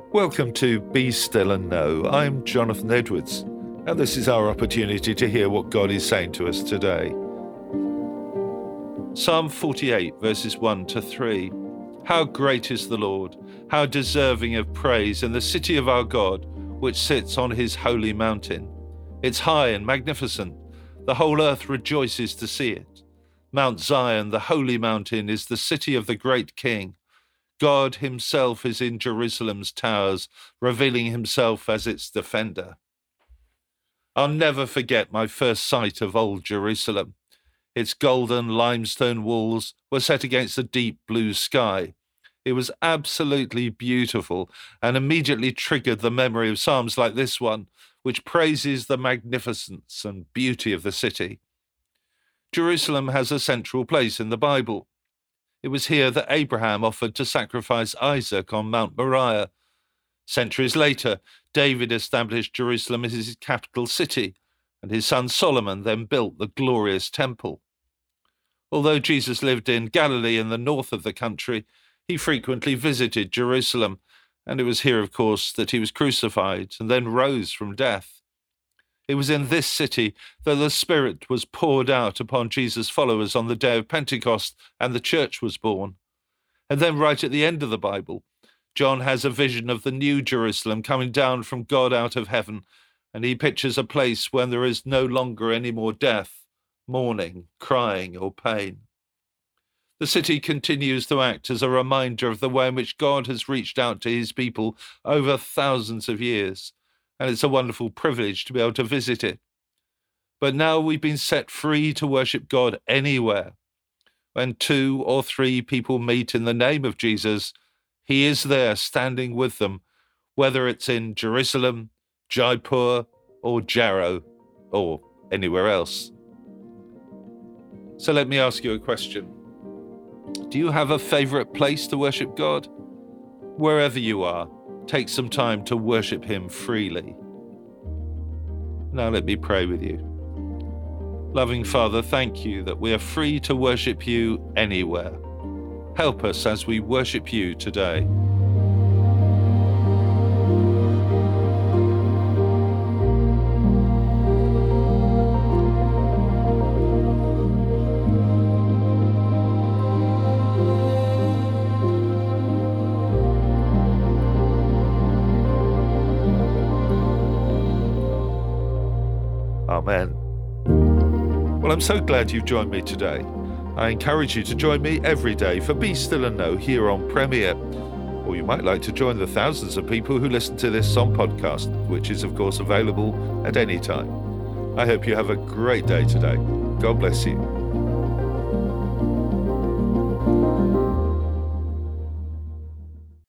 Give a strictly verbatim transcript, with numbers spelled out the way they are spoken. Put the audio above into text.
Welcome to Be Still and Know. I'm Jonathan Edwards, and this is our opportunity to hear what God is saying to us today. Psalm forty-eight, verses one to three. How great is the Lord, how deserving of praise in the city of our God, which sits on his holy mountain. It's high and magnificent. The whole earth rejoices to see it. Mount Zion, the holy mountain, is the city of the great King. God himself is in Jerusalem's towers, revealing himself as its defender. I'll never forget my first sight of old Jerusalem. Its golden limestone walls were set against a deep blue sky. It was absolutely beautiful and immediately triggered the memory of psalms like this one, which praises the magnificence and beauty of the city. Jerusalem has a central place in the Bible. It was here that Abraham offered to sacrifice Isaac on Mount Moriah. Centuries later, David established Jerusalem as his capital city, and his son Solomon then built the glorious temple. Although Jesus lived in Galilee in the north of the country, he frequently visited Jerusalem, and it was here, of course, that he was crucified and then rose from death. It was in this city that the Spirit was poured out upon Jesus' followers on the day of Pentecost, and the church was born. And then right at the end of the Bible, John has a vision of the new Jerusalem coming down from God out of heaven, and he pictures a place when there is no longer any more death, mourning, crying, or pain. The city continues to act as a reminder of the way in which God has reached out to his people over thousands of years, and it's a wonderful privilege to be able to visit it. But now we've been set free to worship God anywhere. When two or three people meet in the name of Jesus, he is there standing with them, whether it's in Jerusalem, Jaipur, or Jarrow, or anywhere else. So let me ask you a question. Do you have a favorite place to worship God? Wherever you are, take some time to worship him freely. Now let me pray with you. Loving Father, thank you that we are free to worship you anywhere. Help us as we worship you today. Amen. Well, I'm so glad you've joined me today. I encourage you to join me every day for Be Still and Know here on Premier. Or you might like to join the thousands of people who listen to this on podcast, which is of course available at any time. I hope you have a great day today. God bless you.